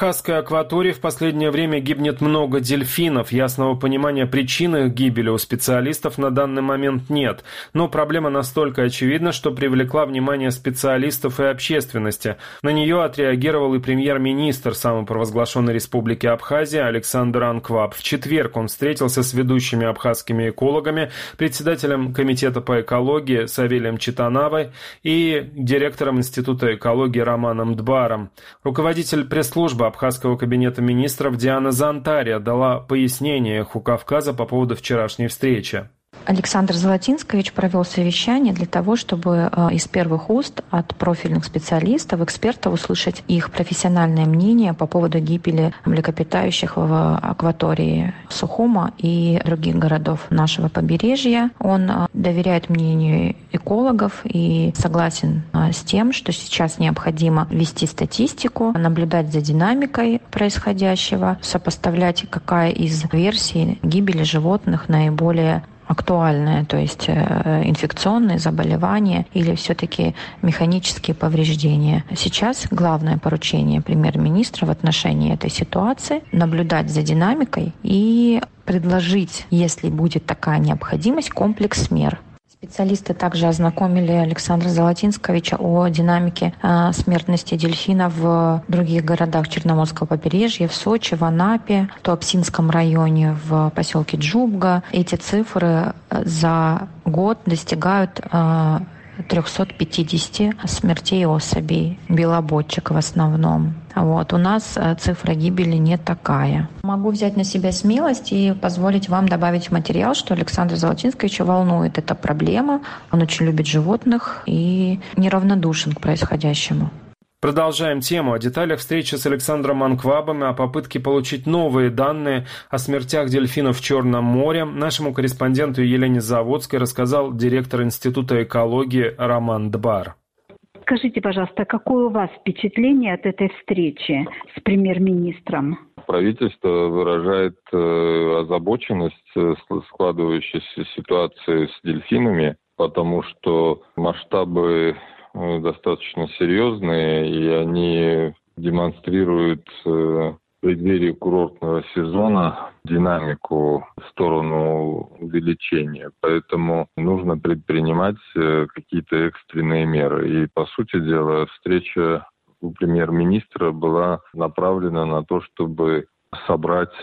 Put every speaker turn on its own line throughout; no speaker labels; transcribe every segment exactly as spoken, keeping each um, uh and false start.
абхазской акватории в последнее время гибнет много дельфинов. Ясного понимания причин их гибели у специалистов на данный момент нет. Но проблема настолько очевидна, что привлекла внимание специалистов и общественности. На нее отреагировал и премьер-министр самопровозглашенной республики Абхазия Александр Анкваб. В четверг он встретился с ведущими абхазскими экологами, председателем комитета по экологии Савелием Читановой и директором Института экологии Романом Дбаром. Руководитель пресс-службы Абхазского кабинета министров Диана Зантария дала пояснение у Кавказа по поводу вчерашней встречи.
Александр Золотинскович провел совещание для того, чтобы из первых уст от профильных специалистов, экспертов услышать их профессиональное мнение по поводу гибели млекопитающих в акватории Сухума и других городов нашего побережья. Он доверяет мнению экологов и согласен с тем, что сейчас необходимо вести статистику, наблюдать за динамикой происходящего, сопоставлять, какая из версий гибели животных наиболее актуальное, то есть инфекционные заболевания или все-таки механические повреждения. Сейчас главное поручение премьер-министра в отношении этой ситуации — наблюдать за динамикой и предложить, если будет такая необходимость, комплекс мер. Специалисты также ознакомили Александра Золотинсковича о динамике э, смертности дельфинов в других городах Черноморского побережья, в Сочи, в Анапе, в Туапсинском районе, в поселке Джубга. Эти цифры за год достигают э, триста пятьдесят смертей особей, белободчик в основном. Вот. У нас цифра гибели не такая. Могу взять на себя смелость и позволить вам добавить в материал, что Александра Золотинсковича волнует эта проблема. Он очень любит животных и неравнодушен к происходящему.
Продолжаем тему. О деталях встречи с Александром Анквабом и о попытке получить новые данные о смертях дельфинов в Черном море нашему корреспонденту Елене Заводской рассказал директор Института экологии Роман Дбар.
Скажите, пожалуйста, какое у вас впечатление от этой встречи с премьер-министром?
Правительство выражает э, озабоченность э, складывающейся ситуации с дельфинами, потому что масштабы достаточно серьезные, и они демонстрируют в преддверии курортного сезона динамику в сторону увеличения. Поэтому нужно предпринимать какие-то экстренные меры. И, по сути дела, встреча у премьер-министра была направлена на то, чтобы собрать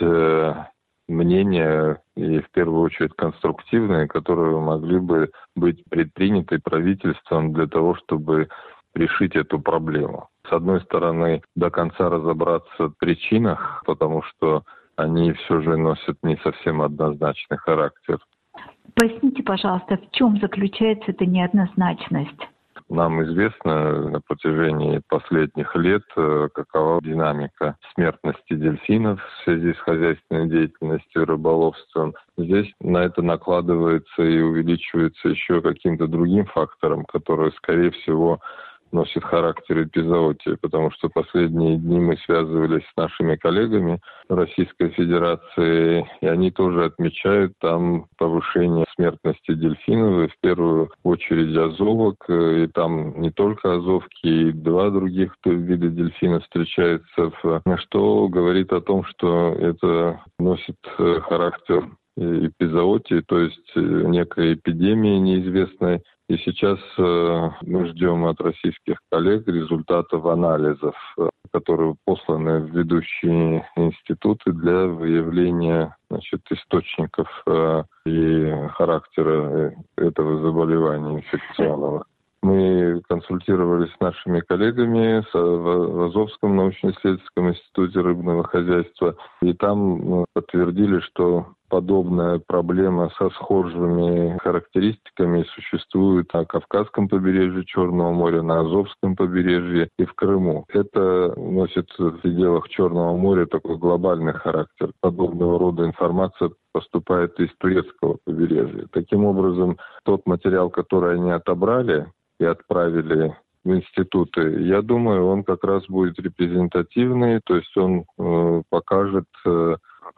мнения, и в первую очередь конструктивные, которые могли бы быть предприняты правительством для того, чтобы решить эту проблему. С одной стороны, до конца разобраться в причинах, потому что они все же носят не совсем однозначный характер.
Поясните, пожалуйста, в чем заключается эта неоднозначность?
Нам известно на протяжении последних лет, какова динамика смертности дельфинов в связи с хозяйственной деятельностью и рыболовством. Здесь на это накладывается и увеличивается еще каким-то другим фактором, который, скорее всего, носит характер эпизоотии, потому что последние дни мы связывались с нашими коллегами Российской Федерации, и они тоже отмечают там повышение смертности дельфинов, и в первую очередь азовок, и там не только азовки, и два других вида дельфинов встречаются, что говорит о том, что это носит характер эпизоотии, то есть некой эпидемии неизвестной. И сейчас э, мы ждем от российских коллег результатов анализов, которые посланы в ведущие институты для выявления, значит, источников э, и характера этого заболевания инфекционного. Мы консультировались с нашими коллегами в Азовском научно-исследовательском институте рыбного хозяйства, и там подтвердили, что подобная проблема со схожими характеристиками существует на Кавказском побережье Черного моря, на Азовском побережье и в Крыму. Это носит в пределах Черного моря такой глобальный характер. Подобного рода информация поступает из турецкого побережья. Таким образом, тот материал, который они отобрали и отправили в институты, я думаю, он как раз будет репрезентативный, то есть он э, покажет, э,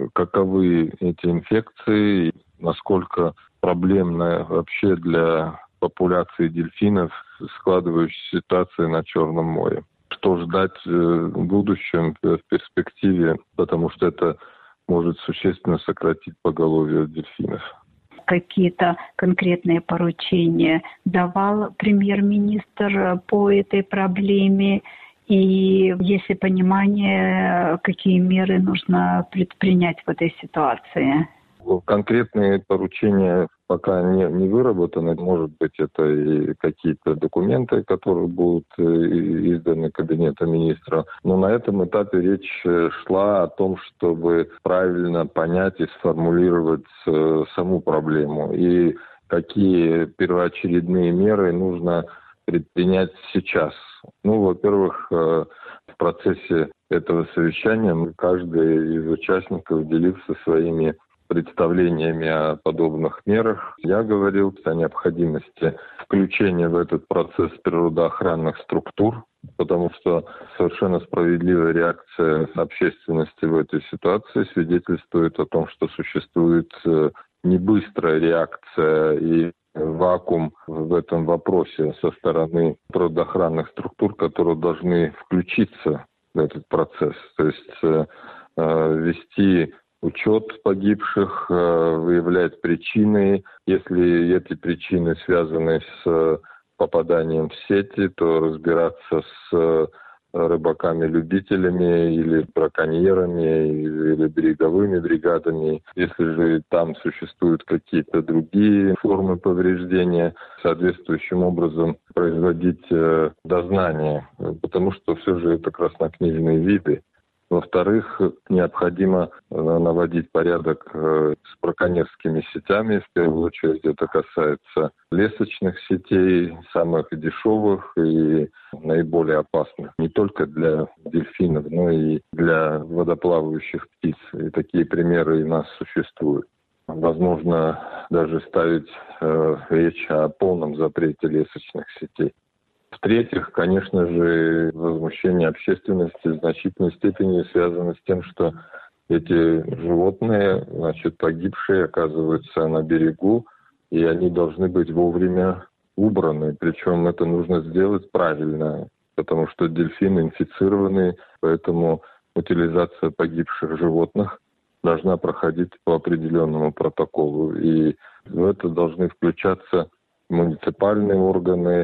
каковы эти инфекции, насколько проблемна вообще для популяции дельфинов складывающаяся ситуация на Черном море. что ждать в будущем, в перспективе, потому что это может существенно сократить поголовье дельфинов.
Какие-то конкретные поручения давал премьер-министр по этой проблеме? И есть ли понимание, какие меры нужно предпринять в этой ситуации?
Конкретные поручения пока не, не выработаны. Может быть, это и какие-то документы, которые будут изданы Кабинетом министров. Но на этом этапе речь шла о том, чтобы правильно понять и сформулировать саму проблему. И какие первоочередные меры нужно предпринять сейчас. Ну, во-первых, в процессе этого совещания каждый из участников делился своими представлениями о подобных мерах. Я говорил о необходимости включения в этот процесс природоохранных структур, потому что совершенно справедливая реакция общественности в этой ситуации свидетельствует о том, что существует не быстрая реакция и вакуум в этом вопросе со стороны природоохранных структур, которые должны включиться в этот процесс. То есть э, вести учет погибших, э, выявлять причины. Если эти причины связаны с попаданием в сети, то разбираться с рыбаками-любителями или браконьерами или береговыми бригадами. Если же там существуют какие-то другие формы повреждения, соответствующим образом производить э, дознание, потому что все же это краснокнижные виды. Во-вторых, необходимо наводить порядок с браконьерскими сетями. В первую очередь это касается лесочных сетей, самых дешевых и наиболее опасных. Не только для дельфинов, но и для водоплавающих птиц. И такие примеры у нас существуют. Возможно, даже ставить э, речь о полном запрете лесочных сетей. В-третьих, конечно же, возмущение общественности в значительной степени связано с тем, что эти животные, значит, погибшие, оказываются на берегу, и они должны быть вовремя убраны. Причем это нужно сделать правильно, потому что дельфины инфицированы, поэтому утилизация погибших животных должна проходить по определенному протоколу. И в это должны включаться муниципальные органы,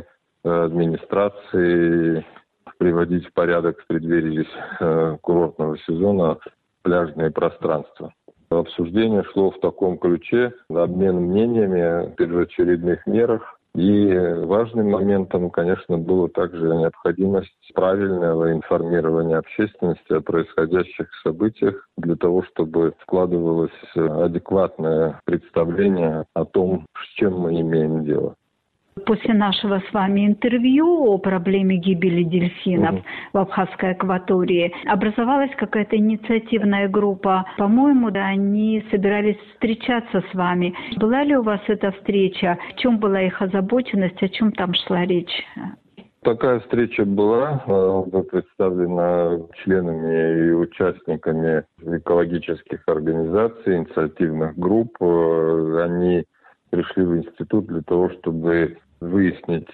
администрации, приводить в порядок в преддверии э, курортного сезона пляжные пространства. Обсуждение шло в таком ключе, обмен мнениями о первоочередных мерах. И важным моментом, конечно, было также необходимость правильного информирования общественности о происходящих событиях для того, чтобы складывалось адекватное представление о том, с чем мы имеем дело.
После нашего с вами интервью о проблеме гибели дельфинов mm-hmm. в Абхазской акватории образовалась какая-то инициативная группа. По-моему, да, они собирались встречаться с вами. Была ли у вас эта встреча? В чем была их озабоченность? О чем там шла речь?
Такая встреча была, представлена членами и участниками экологических организаций, инициативных групп. Они пришли в институт для того, чтобы выяснить,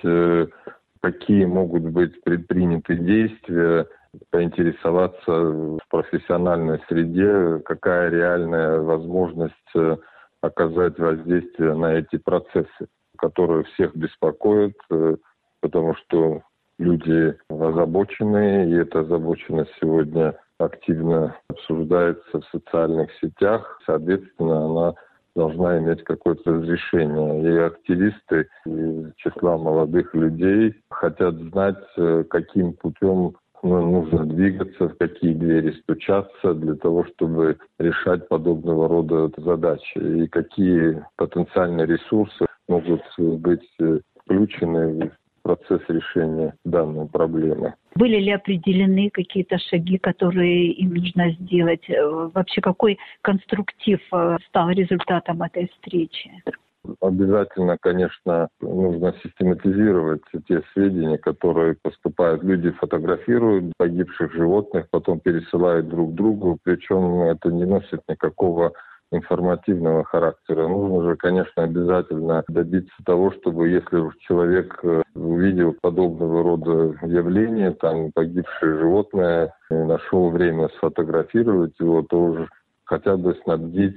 какие могут быть предприняты действия, поинтересоваться в профессиональной среде, какая реальная возможность оказать воздействие на эти процессы, которые всех беспокоят, потому что люди озабочены, и эта озабоченность сегодня активно обсуждается в социальных сетях. Соответственно, она должна иметь какое-то разрешение. И активисты из числа молодых людей хотят знать, каким путем нужно двигаться, в какие двери стучаться для того, чтобы решать подобного рода задачи. И какие потенциальные ресурсы могут быть включены в процесс решения данной проблемы.
Были ли определены какие-то шаги, которые им нужно сделать? Вообще, какой конструктив стал результатом этой встречи?
Обязательно, конечно, нужно систематизировать те сведения, которые поступают. Люди фотографируют погибших животных, потом пересылают друг другу, причем это не носит никакого информативного характера. Нужно же, конечно, обязательно добиться того, чтобы если человек увидел подобного рода явления, там погибшее животное, нашел время сфотографировать его, то уже хотя бы снабдить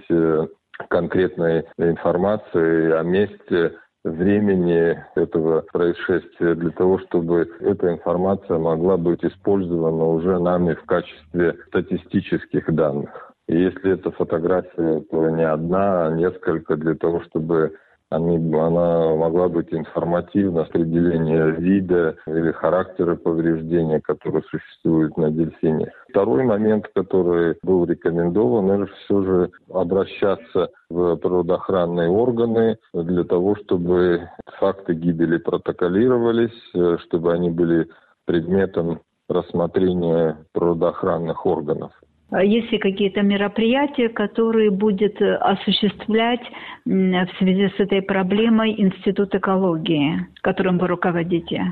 конкретной информацией о месте, времени этого происшествия, для того, чтобы эта информация могла быть использована уже нами в качестве статистических данных. И если эта фотография, то не одна, а несколько, для того, чтобы они, она могла быть информативна с определением вида или характера повреждения, которые существуют на дельфине. Второй момент, который был рекомендован, это все же обращаться в природоохранные органы для того, чтобы факты гибели протоколировались, чтобы они были предметом рассмотрения природоохранных органов.
Есть ли какие-то мероприятия, которые будет осуществлять в связи с этой проблемой Институт экологии, которым вы руководите?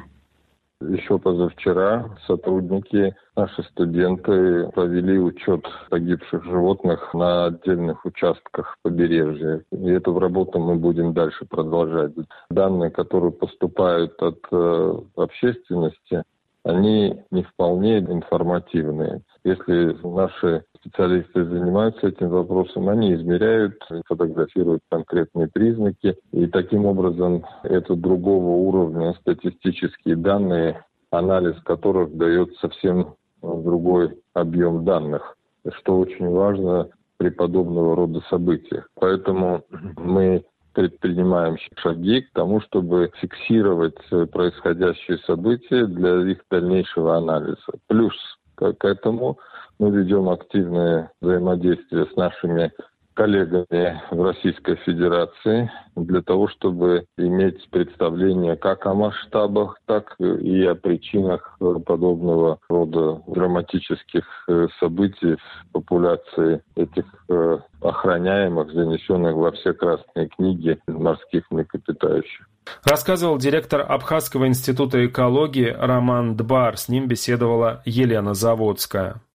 Еще позавчера сотрудники, наши студенты провели учет погибших животных на отдельных участках побережья. И эту работу мы будем дальше продолжать. Данные, которые поступают от э, общественности, они не вполне информативные. Если наши специалисты занимаются этим вопросом, они измеряют, фотографируют конкретные признаки, и таким образом это другого уровня статистические данные, анализ которых дает совсем другой объем данных, что очень важно при подобного рода событиях. Поэтому мы предпринимаем шаги к тому, чтобы фиксировать происходящие события для их дальнейшего анализа. Плюс к этому мы ведем активное взаимодействие с нашими коллегами в Российской Федерации для того, чтобы иметь представление как о масштабах, так и о причинах подобного рода драматических событий в популяции этих охраняемых, занесенных во все красные книги морских млекопитающих.
Рассказывал директор Абхазского института экологии Роман Дбар. С ним беседовала Елена Заводская.